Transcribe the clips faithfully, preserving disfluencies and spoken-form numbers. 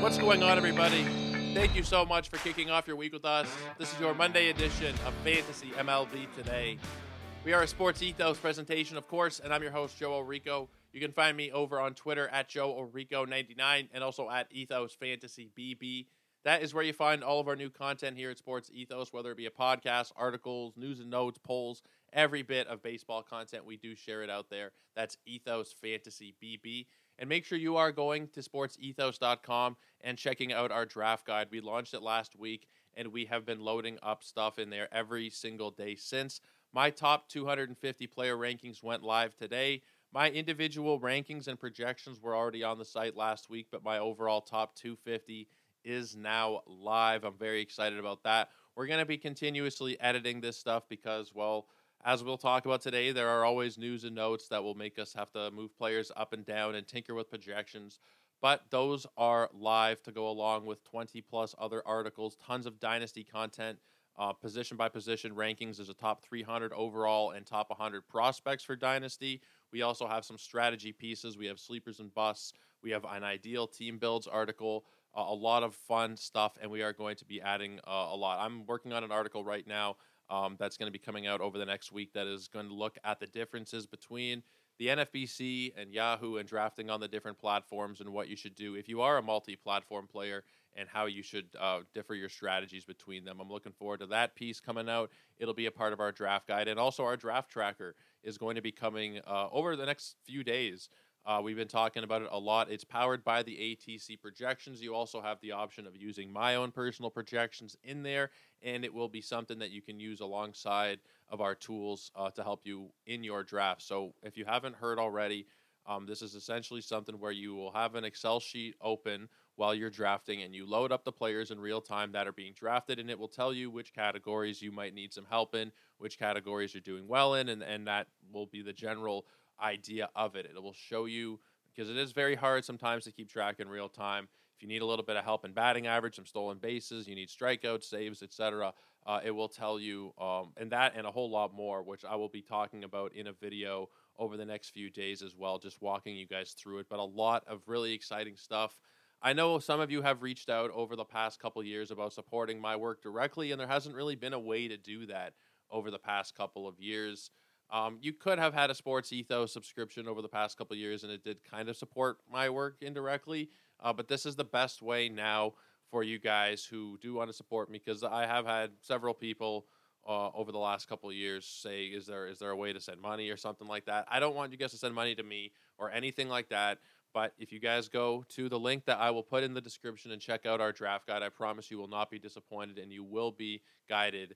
What's going on, everybody? Thank you so much for kicking off your week with us. This is your Monday edition of Fantasy M L B Today. We are a Sports Ethos presentation, of course, and I'm your host, Joe Orico. You can find me over on Twitter at Joe Orico ninety-nine and also at Ethos Fantasy B B. That is where you find all of our new content here at Sports Ethos, whether it be a podcast, articles, news and notes, polls, every bit of baseball content. We do share it out there. That's Ethos Fantasy B B. And make sure you are going to sports ethos dot com and checking out our draft guide. We launched it last week, and we have been loading up stuff in there every single day since. My top two hundred fifty player rankings went live today. My individual rankings and projections were already on the site last week, but my overall top two hundred fifty is now live. I'm very excited about that. We're going to be continuously editing this stuff because, well, as we'll talk about today, there are always news and notes that will make us have to move players up and down and tinker with projections. But those are live to go along with twenty plus other articles, tons of Dynasty content, uh, position by position rankings as a top three hundred overall and top one hundred prospects for Dynasty. We also have some strategy pieces. We have sleepers and busts. We have an ideal team builds article, uh, a lot of fun stuff, and we are going to be adding uh, a lot. I'm working on an article right now Um, that's going to be coming out over the next week that is going to look at the differences between the N F B C and Yahoo and drafting on the different platforms and what you should do if you are a multi-platform player and how you should uh, differ your strategies between them. I'm looking forward to that piece coming out. It'll be a part of our draft guide, and also our draft tracker is going to be coming uh, over the next few days. Uh, we've been talking about it a lot. It's powered by the A T C projections. You also have the option of using my own personal projections in there, and it will be something that you can use alongside of our tools uh, to help you in your draft. So if you haven't heard already, um, this is essentially something where you will have an Excel sheet open while you're drafting, and you load up the players in real time that are being drafted, and it will tell you which categories you might need some help in, which categories you're doing well in, and, and that will be the general idea of it. It will show you, because it is very hard sometimes to keep track in real time. If you need a little bit of help in batting average, some stolen bases, you need strikeouts, saves, et cetera, uh, it will tell you, um, and that and a whole lot more, which I will be talking about in a video over the next few days as well, just walking you guys through it. But a lot of really exciting stuff. I know some of you have reached out over the past couple years about supporting my work directly, and there hasn't really been a way to do that over the past couple of years. Um, you could have had a Sports Ethos subscription over the past couple of years, and it did kind of support my work indirectly. Uh, but this is the best way now for you guys who do want to support me, because I have had several people uh, over the last couple of years say, is there is there a way to send money or something like that? I don't want you guys to send money to me or anything like that. But if you guys go to the link that I will put in the description and check out our draft guide, I promise you will not be disappointed, and you will be guided,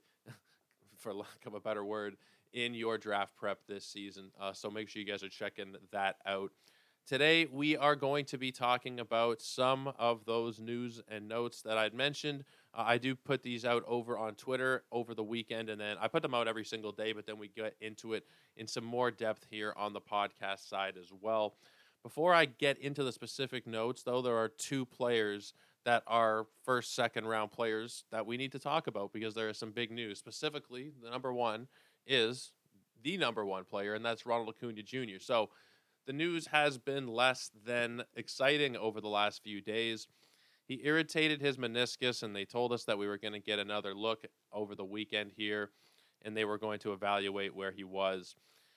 for lack of a better word, in your draft prep this season. Uh, so make sure you guys are checking that out. Today, we are going to be talking about some of those news and notes that I'd mentioned. Uh, I do put these out over on Twitter over the weekend, and then I put them out every single day, but then we get into it in some more depth here on the podcast side as well. Before I get into the specific notes, though, there are two players that are first, second round players that we need to talk about because there is some big news. Specifically, the number one is the number one player, and that's Ronald Acuna Junior So the news has been less than exciting over the last few days. He irritated his meniscus, and they told us that we were going to get another look over the weekend here, and they were going to evaluate where he was.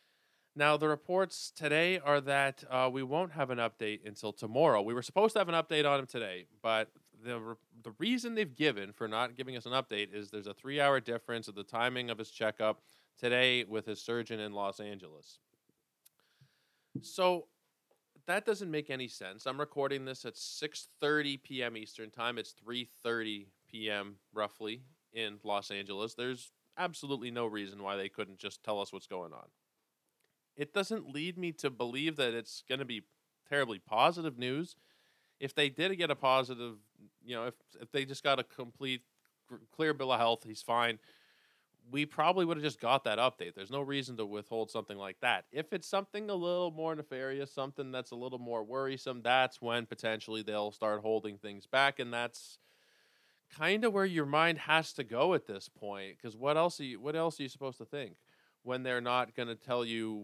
Now, the reports today are that uh, we won't have an update until tomorrow. We were supposed to have an update on him today, but the re- the reason they've given for not giving us an update is there's a three-hour difference of the timing of his checkup today with his surgeon in Los Angeles. So that doesn't make any sense. I'm recording this at six thirty p.m. Eastern time. It's three thirty p.m. roughly in Los Angeles. There's absolutely no reason why they couldn't just tell us what's going on. It doesn't lead me to believe that it's going to be terribly positive news. If they did get a positive, you know, if if they just got a complete clear bill of health, he's fine, we probably would have just got that update. There's no reason to withhold something like that. If it's something a little more nefarious, something that's a little more worrisome, that's when potentially they'll start holding things back, and that's kind of where your mind has to go at this point, because what else are you, what else are you supposed to think when they're not going to tell you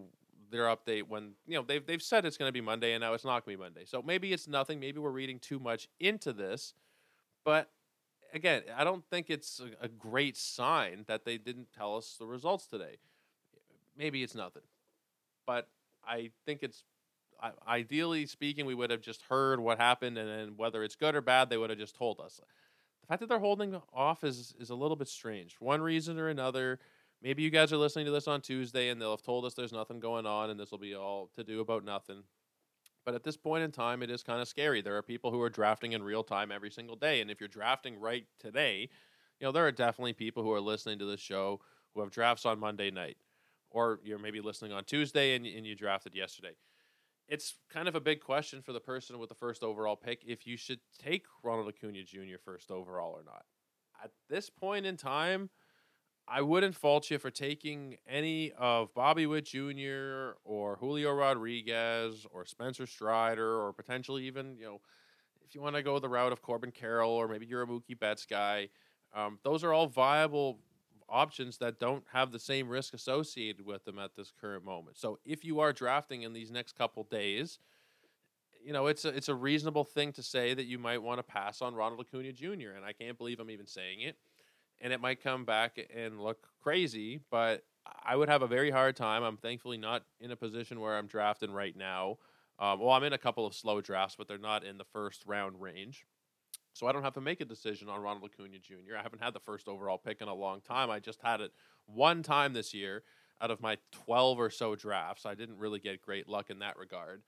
their update when, you know, they've, they've said it's going to be Monday and now it's not going to be Monday. So maybe it's nothing. Maybe we're reading too much into this. But again, I don't think it's a, a great sign that they didn't tell us the results today. Maybe it's nothing. But I think it's, I, ideally speaking, we would have just heard what happened, and then whether it's good or bad, they would have just told us. The fact that they're holding off is is a little bit strange. For one reason or another, maybe you guys are listening to this on Tuesday, and they'll have told us there's nothing going on, and this will be all to do about nothing. But at this point in time, it is kind of scary. There are people who are drafting in real time every single day, and if you're drafting right today, you know, there are definitely people who are listening to this show who have drafts on Monday night, or you're maybe listening on Tuesday and, and you drafted yesterday. It's kind of a big question for the person with the first overall pick if you should take Ronald Acuna Junior first overall or not. At this point in time, I wouldn't fault you for taking any of Bobby Witt Junior or Julio Rodriguez or Spencer Strider, or potentially even, you know, if you want to go the route of Corbin Carroll, or maybe you're a Mookie Betts guy. Um, those are all viable options that don't have the same risk associated with them at this current moment. So if you are drafting in these next couple days, you know, it's a, it's a reasonable thing to say that you might want to pass on Ronald Acuna Junior And I can't believe I'm even saying it. And it might come back and look crazy, but I would have a very hard time. I'm thankfully not in a position where I'm drafting right now. Um, well, I'm in a couple of slow drafts, but they're not in the first round range. So I don't have to make a decision on Ronald Acuna Junior I haven't had the first overall pick in a long time. I just had it one time this year out of my twelve or so drafts. I didn't really get great luck in that regard.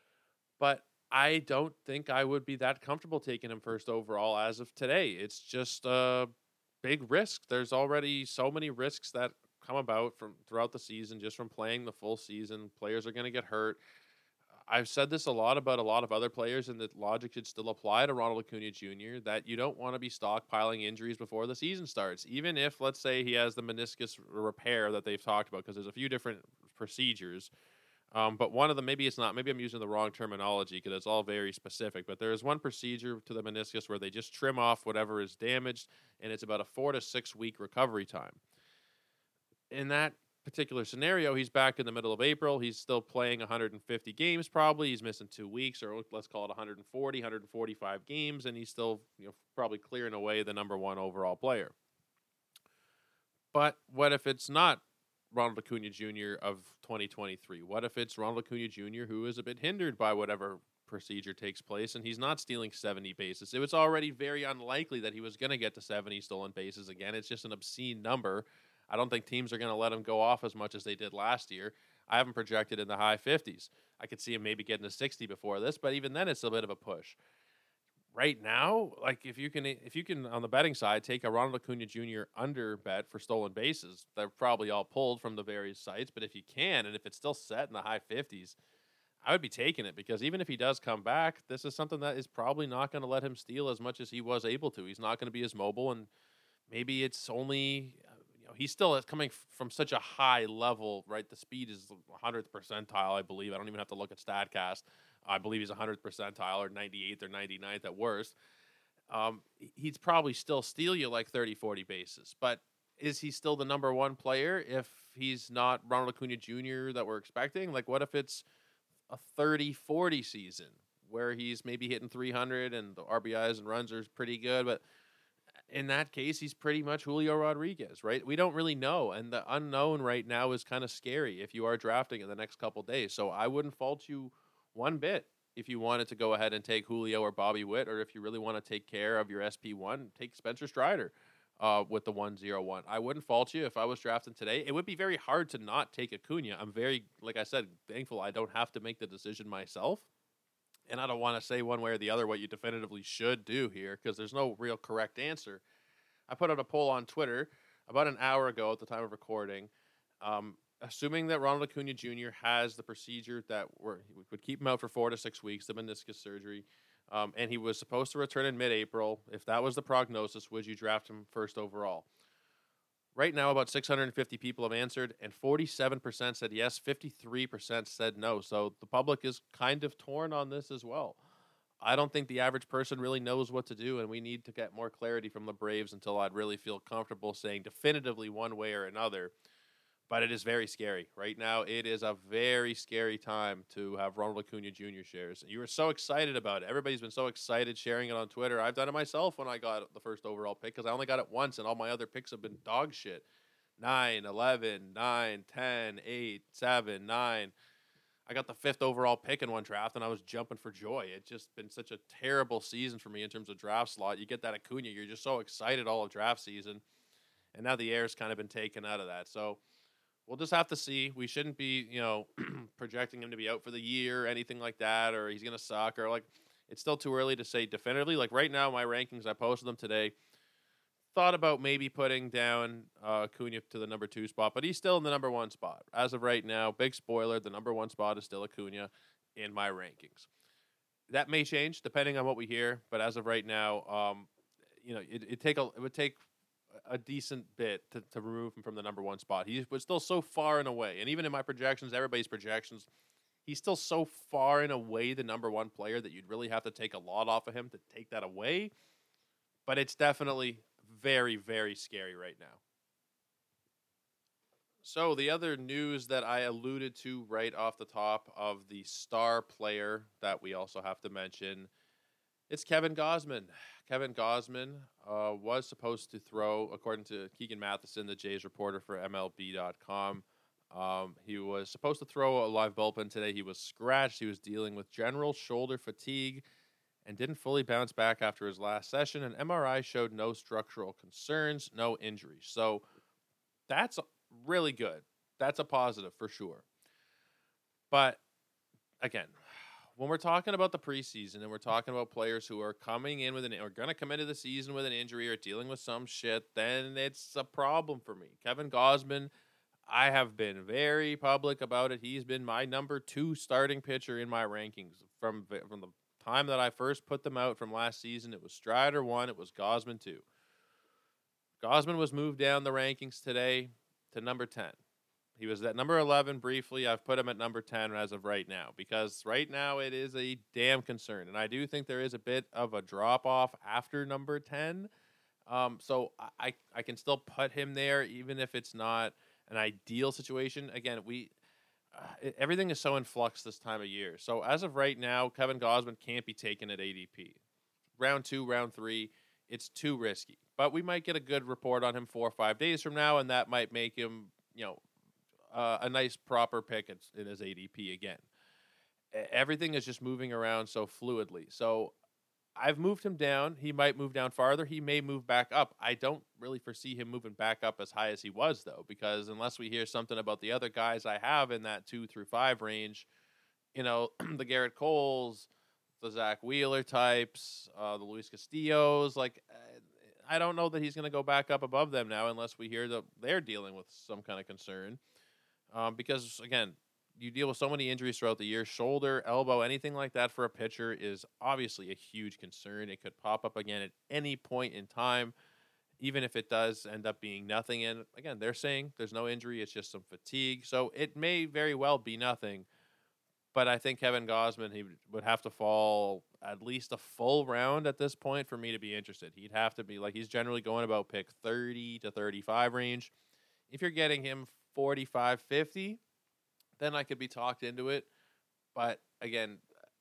But I don't think I would be that comfortable taking him first overall as of today. It's just a big risk. There's already so many risks that come about from throughout the season, just from playing the full season. Players are going to get hurt. I've said this a lot about a lot of other players, and that logic should still apply to Ronald Acuna Junior, that you don't want to be stockpiling injuries before the season starts. Even if, let's say, he has the meniscus repair that they've talked about, because there's a few different procedures. Um, but one of them, maybe it's not, maybe I'm using the wrong terminology because it's all very specific, but there is one procedure to the meniscus where they just trim off whatever is damaged, and it's about a four to six week recovery time. In that particular scenario, he's back in the middle of April. He's still playing one hundred fifty games probably. He's missing two weeks, or let's call it one hundred forty, one hundred forty-five games, and he's still, you know, probably clearing away the number one overall player. But what if it's not Ronald Acuna Junior of twenty twenty-three? What if it's Ronald Acuna Junior who is a bit hindered by whatever procedure takes place, and he's not stealing seventy bases? It was already very unlikely that he was going to get to seventy stolen bases again. It's just an obscene number. I don't think teams are going to let him go off as much as they did last year. I haven't projected in the high fifties. I could see him maybe getting to sixty before this, but even then it's a bit of a push. Right now, like if you can, if you can on the betting side, take a Ronald Acuna Junior under bet for stolen bases, they're probably all pulled from the various sites. But if you can, and if it's still set in the high fifties, I would be taking it, because even if he does come back, this is something that is probably not going to let him steal as much as he was able to. He's not going to be as mobile, and maybe it's only, you know, he's still coming from such a high level, right? The speed is one hundredth percentile, I believe. I don't even have to look at StatCast. I believe he's one hundredth percentile, or ninety-eighth or ninety-ninth at worst. Um, he'd probably still steal you like thirty, forty bases. But is he still the number one player if he's not Ronald Acuna Junior that we're expecting? Like, what if it's a thirty forty season where he's maybe hitting three hundred and the R B Is and runs are pretty good, but in that case, he's pretty much Julio Rodriguez, right? We don't really know, and the unknown right now is kind of scary if you are drafting in the next couple days. So I wouldn't fault you one bit if you wanted to go ahead and take Julio or Bobby Witt, or if you really want to take care of your S P one, take Spencer Strider uh, with the one oh one. I wouldn't fault you if I was drafting today. It would be very hard to not take Acuna. I'm very, like I said, thankful I don't have to make the decision myself. And I don't want to say one way or the other what you definitively should do here, because there's no real correct answer. I put out a poll on Twitter about an hour ago at the time of recording, um, assuming that Ronald Acuna Junior has the procedure that we're, would keep him out for four to six weeks, the meniscus surgery, um, and he was supposed to return in mid-April. If that was the prognosis, would you draft him first overall? Right now, about six hundred fifty people have answered, and forty-seven percent said yes, fifty-three percent said no. So the public is kind of torn on this as well. I don't think the average person really knows what to do, and we need to get more clarity from the Braves until I'd really feel comfortable saying definitively one way or another. but it is very scary. Right now, it is a very scary time to have Ronald Acuna Junior shares. You were so excited about it. Everybody's been so excited sharing it on Twitter. I've done it myself when I got the first overall pick because I only got it once, and all my other picks have been dog shit. nine, eleven, nine, ten, eight, seven, nine. I got the fifth overall pick in one draft, and I was jumping for joy. It's just been such a terrible season for me in terms of draft slot. You get that Acuna, you're just so excited all of draft season, and now the air's kind of been taken out of that. So we'll just have to see. We shouldn't be, you know, projecting him to be out for the year or anything like that, or he's going to suck, or like it's still too early to say definitively. Like right now, my rankings, I posted them today. Thought about maybe putting down uh, Acuna to the number two spot, but he's still in the number one spot. As of right now, big spoiler, the number one spot is still Acuna in my rankings. That may change depending on what we hear, but as of right now, um, you know, it, it take a it would take a decent bit to, to remove him from the number one spot. He was still so far and away, and even in my projections, everybody's projections, he's still so far and away the number one player that you'd really have to take a lot off of him to take that away. But it's definitely very, very scary right now. So the other news that I alluded to right off the top of the star player that we also have to mention, it's Kevin Gausman. Kevin Gausman uh, was supposed to throw, according to Keegan Matheson, the Jays reporter for M L B dot com, um, he was supposed to throw a live bullpen today. He was scratched. He was dealing with general shoulder fatigue and didn't fully bounce back after his last session. An M R I showed no structural concerns, no injuries. So that's really good. That's a positive for sure. But again, when we're talking about the preseason and we're talking about players who are coming in with an or going to come into the season with an injury or dealing with some shit, then it's a problem for me. Kevin Gausman, I have been very public about it. He's been my number two starting pitcher in my rankings from from the time that I first put them out from last season. It was Strider one, it was Gausman two. Gausman was moved down the rankings today to number ten. He was at number eleven briefly. I've put him at number ten as of right now because right now it is a damn concern. And I do think there is a bit of a drop-off after number ten. Um, so I, I can still put him there even if it's not an ideal situation. Again, we uh, it, everything is so in flux this time of year. So as of right now, Kevin Gausman can't be taken at A D P. Round two, round three, it's too risky. But we might get a good report on him four or five days from now, and that might make him, you know, uh, a nice proper pick in his A D P again. Everything is just moving around so fluidly. So I've moved him down. He might move down farther. He may move back up. I don't really foresee him moving back up as high as he was, though, because unless we hear something about the other guys I have in that two through five range, you know, the Garrett Coles, the Zach Wheeler types, uh, the Luis Castillos, like, I don't know that he's going to go back up above them now unless we hear that they're dealing with some kind of concern. Um, because, again, you deal with so many injuries throughout the year. Shoulder, elbow, anything like that for a pitcher is obviously a huge concern. It could pop up again at any point in time, even if it does end up being nothing. And, again, they're saying there's no injury. It's just some fatigue. So it may very well be nothing. But I think Kevin Gausman, he would have to fall at least a full round at this point for me to be interested. He'd have to be like he's generally going about pick thirty to thirty-five range. If you're getting him forty-five, fifty, then I could be talked into it. But again,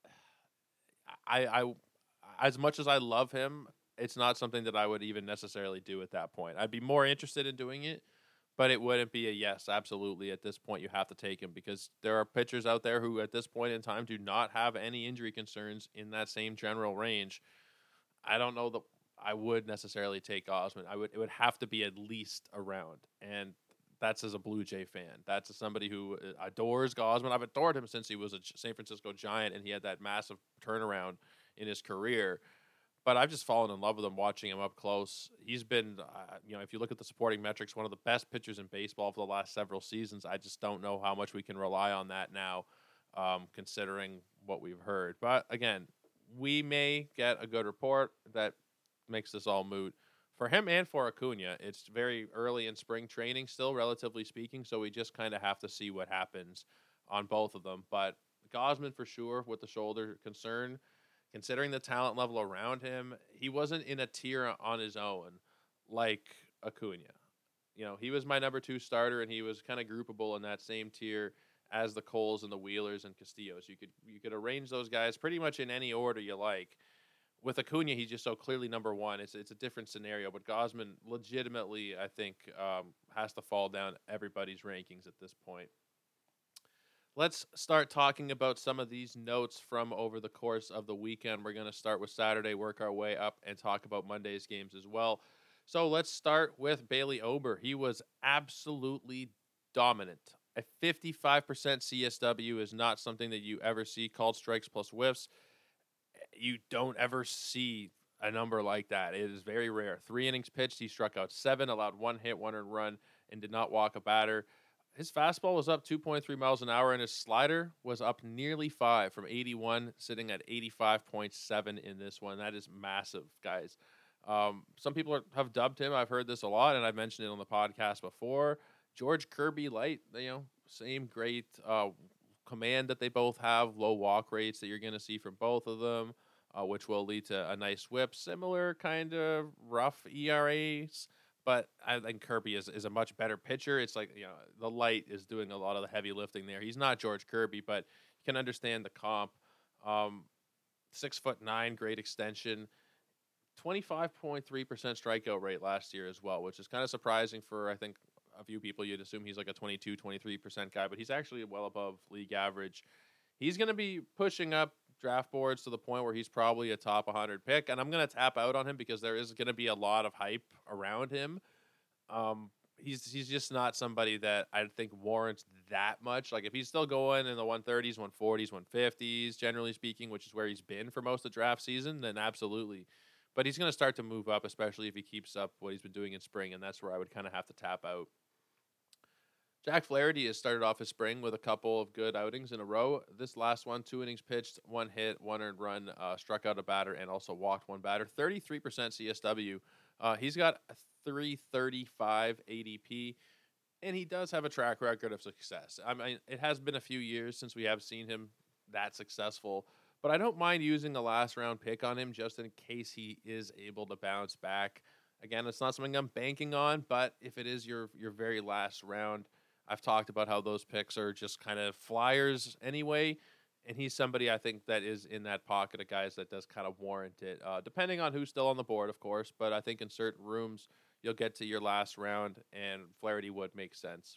I, I as much as I love him, it's not something that I would even necessarily do at that point. I'd be more interested in doing it, but it wouldn't be a yes, absolutely. At this point, you have to take him because there are pitchers out there who at this point in time do not have any injury concerns in that same general range. I don't know that I would necessarily take Gausman. I would. It would have to be at least a round, and that's as a Blue Jay fan. That's as somebody who adores Gausman. I've adored him since he was a San Francisco Giant, and he had that massive turnaround in his career. But I've just fallen in love with him watching him up close. He's been, uh, you know, if you look at the supporting metrics, one of the best pitchers in baseball for the last several seasons. I just don't know how much we can rely on that now, um, considering what we've heard. But again, we may get a good report that makes this all moot. For him and for Acuna, it's very early in spring training still, relatively speaking, so we just kind of have to see what happens on both of them. But Gausman, for sure, with the shoulder concern, considering the talent level around him, he wasn't in a tier on his own like Acuna. you know, he was my number two starter, and he was kind of groupable in that same tier as the Coles and the Wheelers and Castillos. You could you could arrange those guys pretty much in any order you like. With Acuna, he's just so clearly number one. It's it's a different scenario, but Gausman legitimately, I think, um, has to fall down everybody's rankings at this point. Let's start talking about some of these notes from over the course of the weekend. We're going to start with Saturday, work our way up, and talk about Monday's games as well. So let's start with Bailey Ober. He was absolutely dominant. A fifty-five percent C S W is not something that you ever see. Called strikes plus whiffs, you don't ever see a number like that. It is very rare. Three innings pitched, he struck out seven, allowed one hit, one earned run, and did not walk a batter. His fastball was up two point three miles an hour, and his slider was up nearly five from eighty-one, sitting at eighty-five point seven in this one. That is massive, guys. Um, some people are, have dubbed him. I've heard this a lot, and I've mentioned it on the podcast before. George Kirby light, you know, same great uh, command that they both have, low walk rates that you're going to see from both of them, uh, which will lead to a nice whip. Similar kind of rough E R As. But I think Kirby is, is a much better pitcher. It's like, you know, the light is doing a lot of the heavy lifting there. He's not George Kirby, but you can understand the comp. Um, six foot nine, great extension. twenty-five point three percent strikeout rate last year as well, which is kind of surprising for, I think, a few people. You'd assume he's like a twenty-two, twenty-three percent guy, but he's actually well above league average. He's going to be pushing up draft boards to the point where he's probably a top one hundred pick, and I'm going to tap out on him because there is going to be a lot of hype around him. Um, he's he's just not somebody that I think warrants that much. Like, if he's still going in the one thirties, one forties, one fifties, generally speaking, which is where he's been for most of the draft season, then absolutely. But he's going to start to move up, especially if he keeps up what he's been doing in spring, and that's where I would kind of have to tap out. Jack Flaherty has started off his spring with a couple of good outings in a row. This last one, two innings pitched, one hit, one earned run, uh, struck out a batter, and also walked one batter. thirty-three percent C S W. Uh, he's got a three thirty-five A D P, and he does have a track record of success. I mean, it has been a few years since we have seen him that successful, but I don't mind using a last-round pick on him just in case he is able to bounce back. Again, it's not something I'm banking on, but if it is your your very last round, I've talked about how those picks are just kind of flyers anyway, and he's somebody I think that is in that pocket of guys that does kind of warrant it, uh, depending on who's still on the board, of course, but I think in certain rooms you'll get to your last round, and Flaherty would make sense.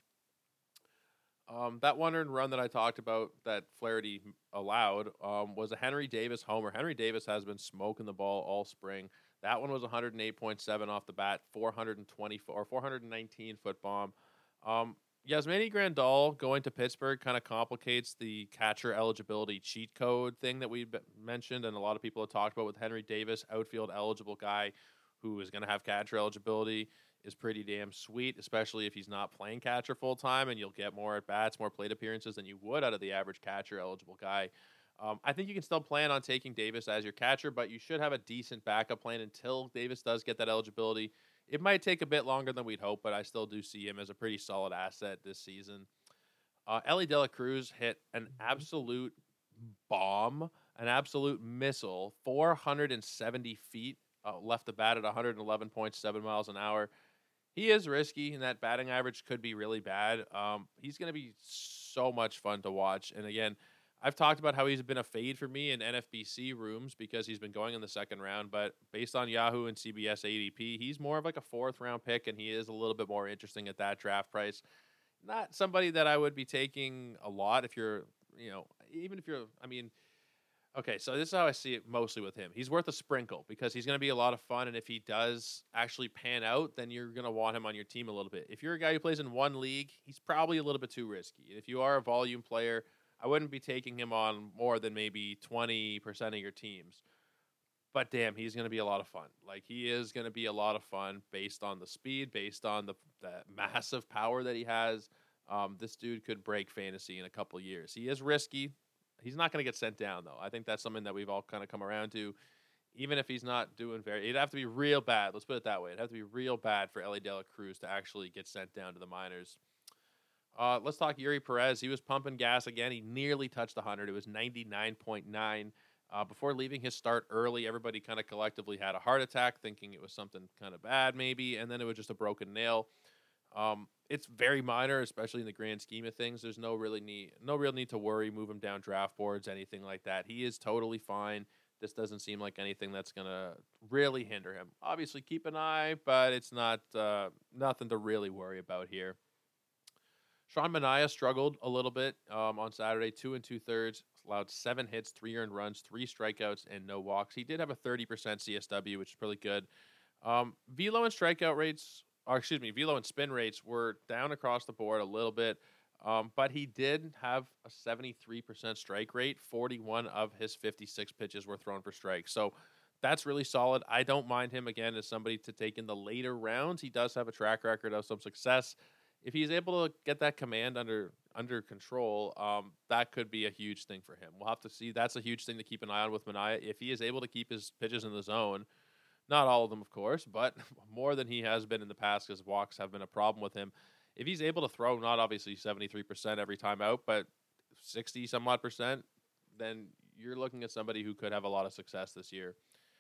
Um, that one earned run that I talked about that Flaherty allowed um, was a Henry Davis homer. Henry Davis has been smoking the ball all spring. That one was one oh eight point seven off the bat, four twenty or four nineteen foot bomb. Um, Yasmani Grandal going to Pittsburgh kind of complicates the catcher eligibility cheat code thing that we mentioned, and a lot of people have talked about with Henry Davis, outfield eligible guy who is going to have catcher eligibility, is pretty damn sweet, especially if he's not playing catcher full time, and you'll get more at bats, more plate appearances than you would out of the average catcher eligible guy. Um, I think you can still plan on taking Davis as your catcher, but you should have a decent backup plan until Davis does get that eligibility. It might take a bit longer than we'd hope, but I still do see him as a pretty solid asset this season. Uh, Elly De La Cruz hit an absolute bomb, an absolute missile, four hundred seventy feet, uh, left the bat at one eleven point seven miles an hour. He is risky, and that batting average could be really bad. Um, he's going to be so much fun to watch. And again, I've talked about how he's been a fade for me in N F B C rooms because he's been going in the second round, but based on Yahoo and C B S A D P, he's more of like a fourth round pick, and he is a little bit more interesting at that draft price. Not somebody that I would be taking a lot if you're, you know, even if you're, I mean, okay, so this is how I see it mostly with him. He's worth a sprinkle because he's going to be a lot of fun, and if he does actually pan out, then you're going to want him on your team a little bit. If you're a guy who plays in one league, he's probably a little bit too risky. And if you are a volume player, I wouldn't be taking him on more than maybe twenty percent of your teams. But damn, he's going to be a lot of fun. Like, he is going to be a lot of fun based on the speed, based on the, the massive power that he has. Um, this dude could break fantasy in a couple of years. He is risky. He's not going to get sent down, though. I think that's something that we've all kind of come around to. Even if he's not doing very – it'd have to be real bad. Let's put it that way. It'd have to be real bad for Elly De La Cruz to actually get sent down to the minors. Uh, let's talk Yuri Perez. He was pumping gas again. He nearly touched one hundred. It was ninety-nine point nine. Uh, before leaving his start early, everybody kind of collectively had a heart attack, thinking it was something kind of bad maybe, and then it was just a broken nail. Um, it's very minor, especially in the grand scheme of things. There's no really need, no real need to worry, move him down draft boards, anything like that. He is totally fine. This doesn't seem like anything that's gonna really hinder him. Obviously, keep an eye, but it's not uh, nothing to really worry about here. Sean Manaea struggled a little bit um, on Saturday, two and two thirds, allowed seven hits, three earned runs, three strikeouts, and no walks. He did have a thirty percent C S W, which is pretty good. Um, velo and strikeout rates, or excuse me, velo and spin rates were down across the board a little bit, um, but he did have a seventy-three percent strike rate. forty-one of his fifty-six pitches were thrown for strikes. So that's really solid. I don't mind him, again, as somebody to take in the later rounds. He does have a track record of some success. If he's able to get that command under under control, um, that could be a huge thing for him. We'll have to see. That's a huge thing to keep an eye on with Manaea. If he is able to keep his pitches in the zone, not all of them, of course, but more than he has been in the past, because walks have been a problem with him. If he's able to throw, not obviously seventy-three percent every time out, but sixty some odd percent, then you're looking at somebody who could have a lot of success this year.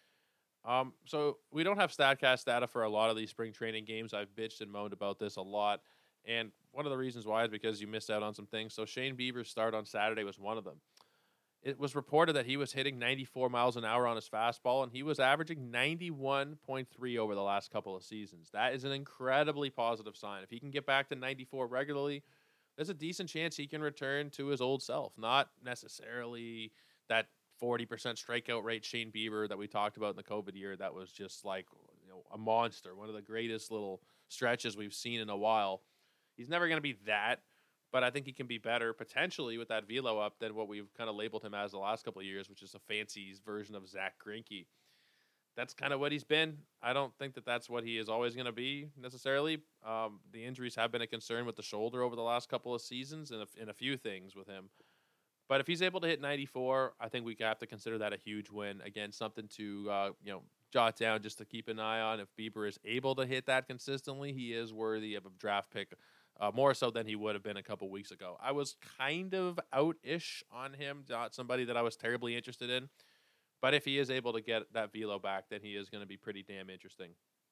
Um, so we don't have StatCast data for a lot of these spring training games. I've bitched and moaned about this a lot. And one of the reasons why is because you missed out on some things. So Shane Bieber's start on Saturday was one of them. It was reported that he was hitting ninety-four miles an hour on his fastball, and he was averaging ninety-one point three over the last couple of seasons. That is an incredibly positive sign. If he can get back to ninety-four regularly, there's a decent chance he can return to his old self. Not necessarily that forty percent strikeout rate Shane Bieber that we talked about in the COVID year. That was just like, you know, a monster, one of the greatest little stretches we've seen in a while. He's never going to be that, but I think he can be better potentially with that velo up than what we've kind of labeled him as the last couple of years, which is a fancy version of Zach Greinke. That's kind of what he's been. I don't think that that's what he is always going to be necessarily. Um, the injuries have been a concern with the shoulder over the last couple of seasons and a, and a few things with him. But if he's able to hit ninety-four, I think we have to consider that a huge win. Again, something to uh, you know jot down just to keep an eye on. If Bieber is able to hit that consistently, he is worthy of a draft pick. Uh, more so than he would have been a couple weeks ago. I was kind of out-ish on him, not somebody that I was terribly interested in. But if he is able to get that velo back, then he is going to be pretty damn interesting.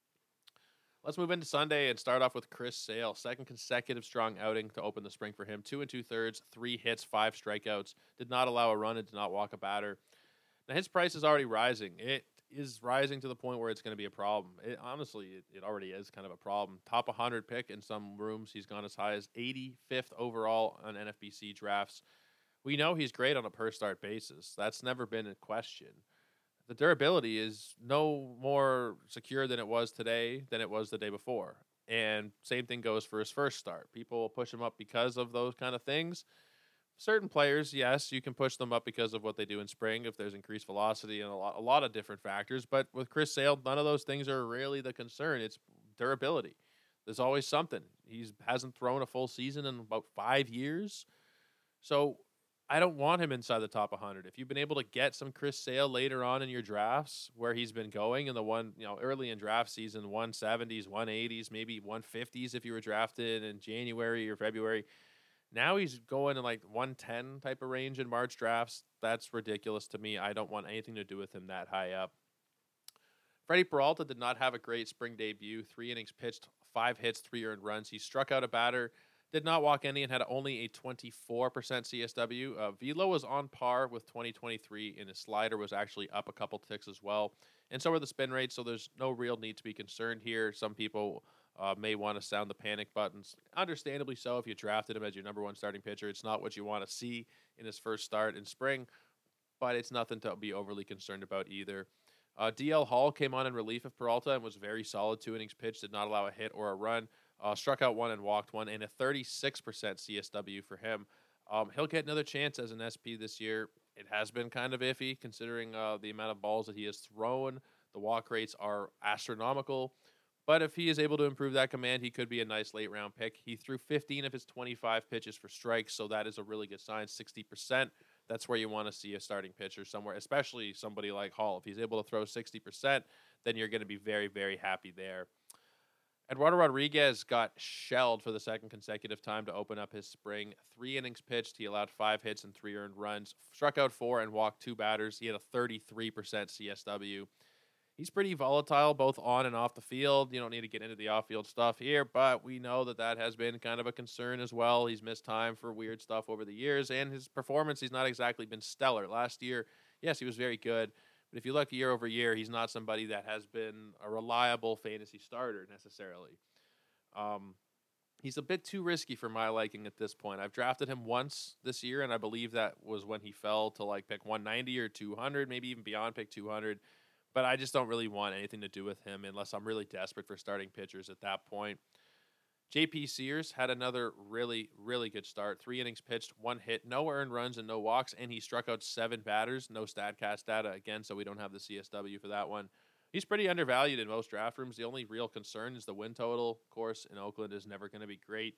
Let's move into Sunday and start off with Chris Sale. Second consecutive strong outing to open the spring for him. Two and two-thirds, three hits, five strikeouts. Did not allow a run and did not walk a batter. Now, his price is already rising. It is rising to the point where it's going to be a problem. It, honestly, it, it already is kind of a problem. Top one hundred pick in some rooms. He's gone as high as eighty-fifth overall on N F B C drafts. We know he's great on a per-start basis. That's never been a question. The durability is no more secure than it was today than it was the day before. And same thing goes for his first start. People push him up because of those kind of things. Certain players, yes, you can push them up because of what they do in spring, if there's increased velocity and a lot, a lot of different factors. But with Chris Sale, none of those things are really the concern. It's durability. There's always something. He hasn't thrown a full season in about five years. So I don't want him inside the top one hundred. If you've been able to get some Chris Sale later on in your drafts, where he's been going in the one, you know, early in draft season, one seventies, one eighties, maybe one fifties if you were drafted in January or February. Now he's going in like one ten type of range in March drafts. That's ridiculous to me. I don't want anything to do with him that high up. Freddie Peralta did not have a great spring debut. Three innings pitched, five hits, three earned runs. He struck out a batter, did not walk any, and had only a twenty-four percent C S W. Uh, velo was on par with twenty twenty-three, and his slider was actually up a couple ticks as well. And so were the spin rates, so there's no real need to be concerned here. Some people Uh, may want to sound the panic buttons. Understandably so, if you drafted him as your number one starting pitcher. It's not what you want to see in his first start in spring, but it's nothing to be overly concerned about either. Uh, D L Hall came on in relief of Peralta and was very solid. Two innings pitched, did not allow a hit or a run. Uh, struck out one and walked one, and a thirty-six percent C S W for him. Um, he'll get another chance as an S P this year. It has been kind of iffy considering uh, the amount of balls that he has thrown. The walk rates are astronomical. But if he is able to improve that command, he could be a nice late-round pick. He threw fifteen of his twenty-five pitches for strikes, so that is a really good sign, sixty percent. That's where you want to see a starting pitcher somewhere, especially somebody like Hall. If he's able to throw sixty percent, then you're going to be very, very happy there. Eduardo Rodriguez got shelled for the second consecutive time to open up his spring. Three innings pitched. He allowed five hits and three earned runs, struck out four and walked two batters. He had a thirty-three percent C S W. He's pretty volatile both on and off the field. You don't need to get into the off-field stuff here, but we know that that has been kind of a concern as well. He's missed time for weird stuff over the years, and his performance, he's not exactly been stellar. Last year, yes, he was very good, but if you look year over year, he's not somebody that has been a reliable fantasy starter necessarily. Um, he's a bit too risky for my liking at this point. I've drafted him once this year, and I believe that was when he fell to like pick one ninety or two hundred, maybe even beyond pick two hundred. But I just don't really want anything to do with him unless I'm really desperate for starting pitchers at that point. J P Sears had another really, really good start. Three innings pitched, one hit, no earned runs, and no walks, and he struck out seven batters. No StatCast data again, so we don't have the C S W for that one. He's pretty undervalued in most draft rooms. The only real concern is the win total. Of course, in Oakland is never going to be great.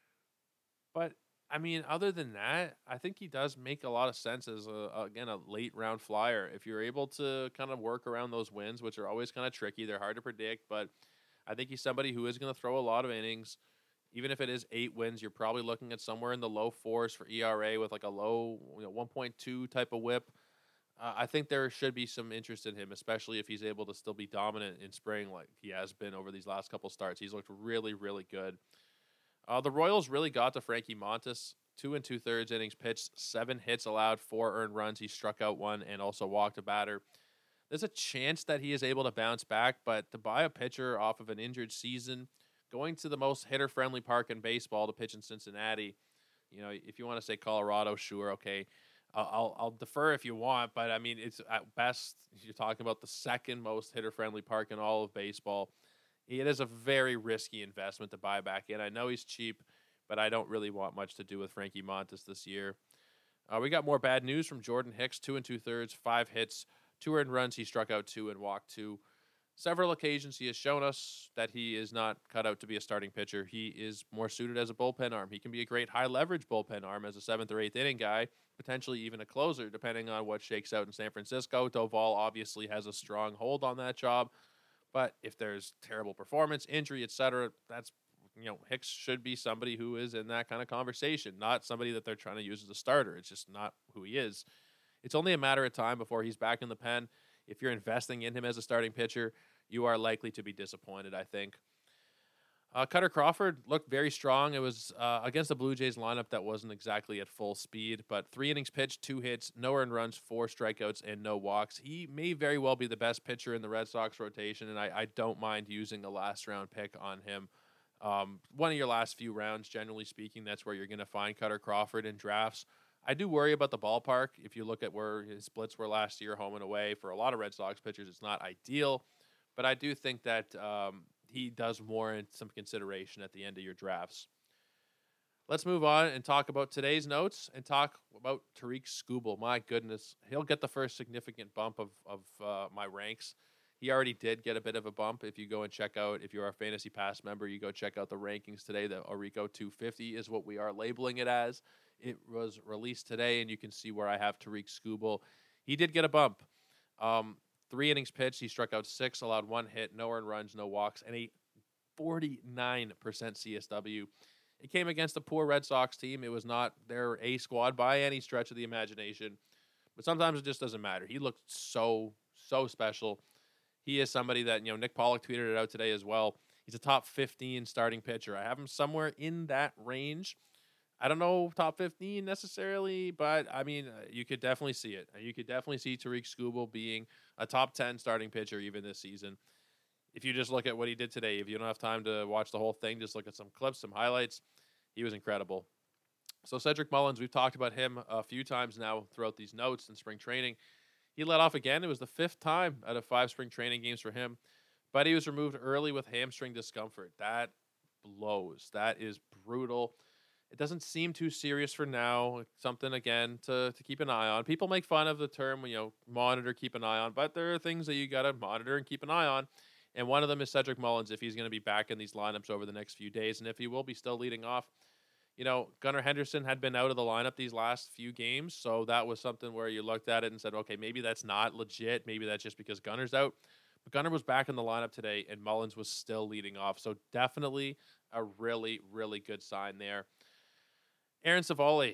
But I mean, other than that, I think he does make a lot of sense as, a, again, a late round flyer. If you're able to kind of work around those wins, which are always kind of tricky, they're hard to predict, but I think he's somebody who is going to throw a lot of innings. Even if it is eight wins, you're probably looking at somewhere in the low fours for E R A with like a low, you know, one point two type of whip. Uh, I think there should be some interest in him, especially if he's able to still be dominant in spring like he has been over these last couple starts. He's looked really, really good. Uh, the Royals really got to Frankie Montas. Two and two-thirds innings pitched, seven hits allowed, four earned runs. He struck out one and also walked a batter. There's a chance that he is able to bounce back, but to buy a pitcher off of an injured season, going to the most hitter-friendly park in baseball to pitch in Cincinnati, you know, if you want to say Colorado, sure, okay. I'll, I'll, I'll defer if you want, but I mean, it's at best, you're talking about the second most hitter-friendly park in all of baseball. It is a very risky investment to buy back in. I know he's cheap, but I don't really want much to do with Frankie Montas this year. Uh, we got more bad news from Jordan Hicks, two and two-thirds, five hits, two earned runs. He struck out two and walked two. Several occasions he has shown us that he is not cut out to be a starting pitcher. He is more suited as a bullpen arm. He can be a great high-leverage bullpen arm as a seventh or eighth inning guy, potentially even a closer, depending on what shakes out in San Francisco. Doval obviously has a strong hold on that job. But if there's terrible performance, injury, et cetera, that's, you know, Hicks should be somebody who is in that kind of conversation, not somebody that they're trying to use as a starter. It's just not who he is. It's only a matter of time before he's back in the pen. If you're investing in him as a starting pitcher, you are likely to be disappointed, I think. Uh, Cutter Crawford looked very strong. It was uh, against the Blue Jays lineup that wasn't exactly at full speed, but three innings pitched, two hits, no earned runs, four strikeouts, and no walks. He may very well be the best pitcher in the Red Sox rotation, and I, I don't mind using a last-round pick on him. Um, one of your last few rounds, generally speaking, that's where you're going to find Cutter Crawford in drafts. I do worry about the ballpark. If you look at where his splits were last year, home and away, for a lot of Red Sox pitchers, it's not ideal, but I do think that um, he does warrant some consideration at the end of your drafts. Let's move on and talk about today's notes and talk about Tarik Skubal. My goodness, he'll get the first significant bump of, of uh, my ranks. He already did get a bit of a bump. If you go and check out, if you're a Fantasy Pass member, you go check out the rankings today. The Orico two fifty is what we are labeling it as. It was released today, and you can see where I have Tarik Skubal. He did get a bump. Um, Three innings pitched, he struck out six, allowed one hit, no earned runs, no walks, and a forty-nine percent C S W. It came against a poor Red Sox team. It was not their A squad by any stretch of the imagination, but sometimes it just doesn't matter. He looked so, so special. He is somebody that, you know, Nick Pollock tweeted it out today as well. He's a top fifteen starting pitcher. I have him somewhere in that range. I don't know top fifteen necessarily, but I mean, uh, you could definitely see it. You could definitely see Tarik Skubal being a top ten starting pitcher even this season. If you just look at what he did today, if you don't have time to watch the whole thing, just look at some clips, some highlights. He was incredible. So Cedric Mullins, we've talked about him a few times now throughout these notes in spring training. He led off again. It was the fifth time out of five spring training games for him, but he was removed early with hamstring discomfort. That blows. That is brutal. It doesn't seem too serious for now. It's something, again, to, to keep an eye on. People make fun of the term, you know, monitor, keep an eye on, but there are things that you got to monitor and keep an eye on. And one of them is Cedric Mullins, if he's going to be back in these lineups over the next few days, and if he will be still leading off. You know, Gunnar Henderson had been out of the lineup these last few games, so that was something where you looked at it and said, okay, maybe that's not legit. Maybe that's just because Gunnar's out. But Gunnar was back in the lineup today, and Mullins was still leading off. So definitely a really, really good sign there. Aaron Civale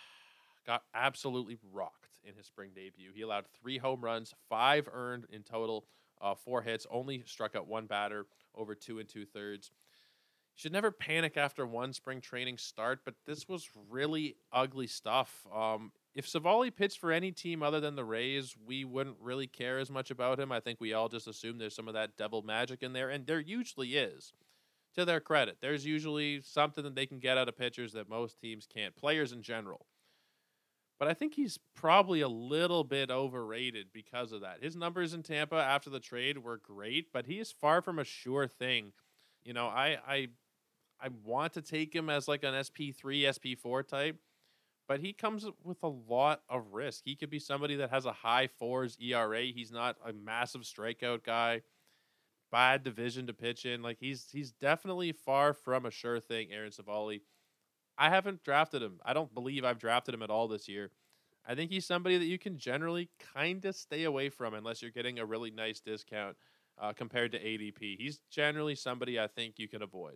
got absolutely rocked in his spring debut. He allowed three home runs, five earned in total, uh, four hits, only struck out one batter over two and two thirds. Should never panic after one spring training start, but this was really ugly stuff. Um, if Savali pitched for any team other than the Rays, we wouldn't really care as much about him. I think we all just assume there's some of that devil magic in there, and there usually is. To their credit, there's usually something that they can get out of pitchers that most teams can't, players in general. But I think he's probably a little bit overrated because of that. His numbers in Tampa after the trade were great, but he is far from a sure thing. You know, I I I want to take him as like an S P three, S P four type, but he comes with a lot of risk. He could be somebody that has a high fours E R A. He's not a massive strikeout guy. Bad division to pitch in. Like he's he's definitely far from a sure thing, Aaron Savali. I haven't drafted him. I don't believe I've drafted him at all this year. I think he's somebody that you can generally kind of stay away from unless you're getting a really nice discount uh, compared to A D P. He's generally somebody I think you can avoid.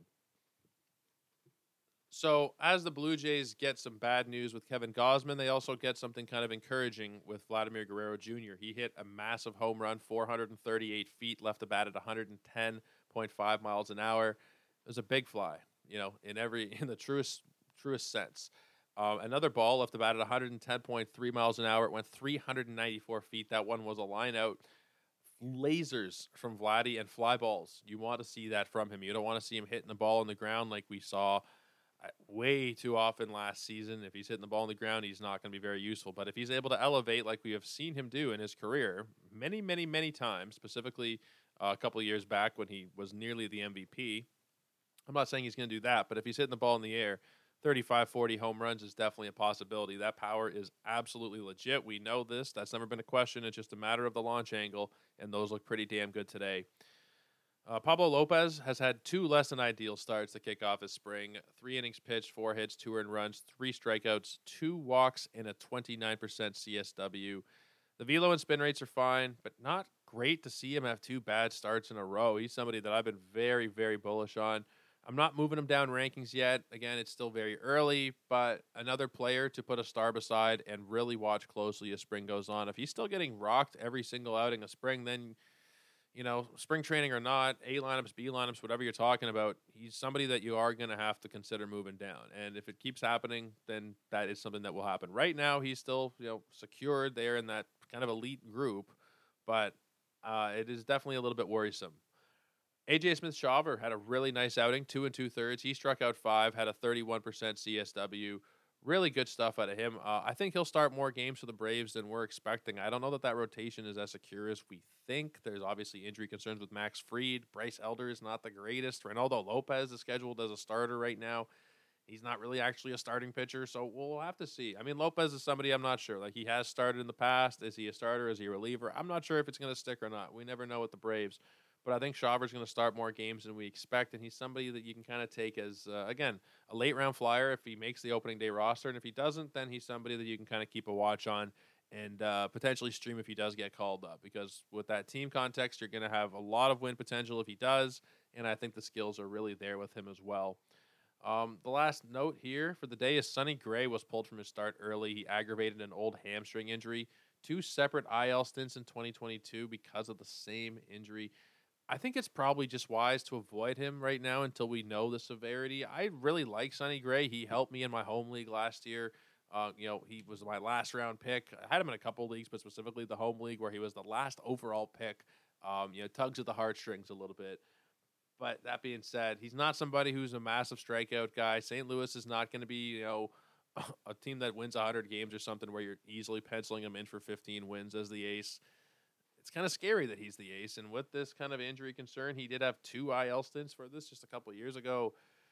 So as the Blue Jays get some bad news with Kevin Gausman, they also get something kind of encouraging with Vladimir Guerrero Junior He hit a massive home run, four hundred thirty-eight feet, left the bat at one hundred ten point five miles an hour. It was a big fly, you know, in every in the truest truest sense. Um, another ball left the bat at one hundred ten point three miles an hour. It went three hundred ninety-four feet. That one was a line out. Lasers from Vladdy and fly balls. You want to see that from him. You don't want to see him hitting the ball on the ground like we saw way too often last season. If he's hitting the ball on the ground, he's not going to be very useful. But if he's able to elevate like we have seen him do in his career many, many, many times, specifically uh, a couple of years back when he was nearly the M V P, I'm not saying he's going to do that, but if he's hitting the ball in the air, thirty-five, forty home runs is definitely a possibility. That power is absolutely legit. We know this. That's never been a question. It's just a matter of the launch angle, and those look pretty damn good today. Uh, Pablo Lopez has had two less than ideal starts to kick off his spring. Three innings pitched, four hits, two earned runs, three strikeouts, two walks, and a twenty-nine percent C S W. The velo and spin rates are fine, but not great to see him have two bad starts in a row. He's somebody that I've been very, very bullish on. I'm not moving him down rankings yet. Again, it's still very early, but another player to put a star beside and really watch closely as spring goes on. If he's still getting rocked every single outing of spring, then you know, spring training or not, A lineups, B lineups, whatever you're talking about, he's somebody that you are going to have to consider moving down. And if it keeps happening, then that is something that will happen. Right now, he's still, you know, secured there in that kind of elite group, but uh, it is definitely a little bit worrisome. A J Smith-Shawver had a really nice outing, two and two thirds. He struck out five, had a thirty-one percent C S W. Really good stuff out of him. Uh, I think he'll start more games for the Braves than we're expecting. I don't know that that rotation is as secure as we think. There's obviously injury concerns with Max Fried. Bryce Elder is not the greatest. Reynaldo Lopez is scheduled as a starter right now. He's not really actually a starting pitcher, so we'll have to see. I mean, Lopez is somebody I'm not sure. Like, he has started in the past. Is he a starter? Is he a reliever? I'm not sure if it's going to stick or not. We never know with the Braves. But I think Shawver's going to start more games than we expect, and he's somebody that you can kind of take as, uh, again, a late-round flyer if he makes the opening day roster. And if he doesn't, then he's somebody that you can kind of keep a watch on and uh, potentially stream if he does get called up. Because with that team context, you're going to have a lot of win potential if he does, and I think the skills are really there with him as well. Um, the last note here for the day is Sonny Gray was pulled from his start early. He aggravated an old hamstring injury. Two separate I L stints in twenty twenty-two because of the same injury. I think it's probably just wise to avoid him right now until we know the severity. I really like Sonny Gray. He helped me in my home league last year. Uh, you know, he was my last round pick. I had him in a couple leagues, but specifically the home league where he was the last overall pick. Um, you know, tugs at the heartstrings a little bit. But that being said, he's not somebody who's a massive strikeout guy. Saint Louis is not going to be, you know, a team that wins one hundred games or something where you're easily penciling him in for fifteen wins as the ace. It's kind of scary that he's the ace, and with this kind of injury concern, he did have two I L stints for this just a couple of years ago.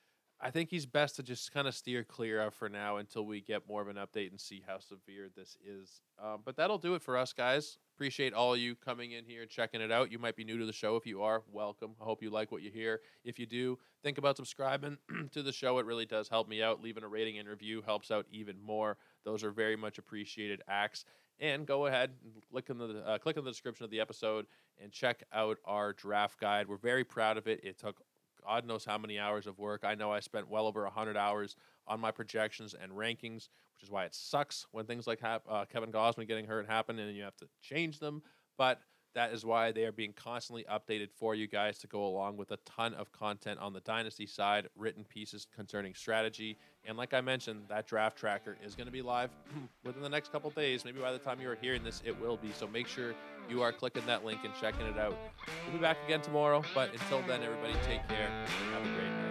I think he's best to just kind of steer clear of for now until we get more of an update and see how severe this is. Um, but that'll do it for us, guys. Appreciate all of you coming in here and checking it out. You might be new to the show. If you are, welcome. I hope you like what you hear. If you do, think about subscribing to the show. It really does help me out. Leaving a rating and review helps out even more. Those are very much appreciated acts. And go ahead and click in the uh, click in the description of the episode and check out our draft guide. We're very proud of it. It took God knows how many hours of work. I know I spent well over one hundred hours on my projections and rankings, which is why it sucks when things like hap- uh, Kevin Gausman getting hurt happen and you have to change them. But That is why they are being constantly updated for you guys to go along with a ton of content on the Dynasty side, written pieces concerning strategy. And like I mentioned, that draft tracker is going to be live within the next couple days. Maybe by the time you are hearing this, it will be. So make sure you are clicking that link and checking it out. We'll be back again tomorrow. But until then, everybody take care and have a great night.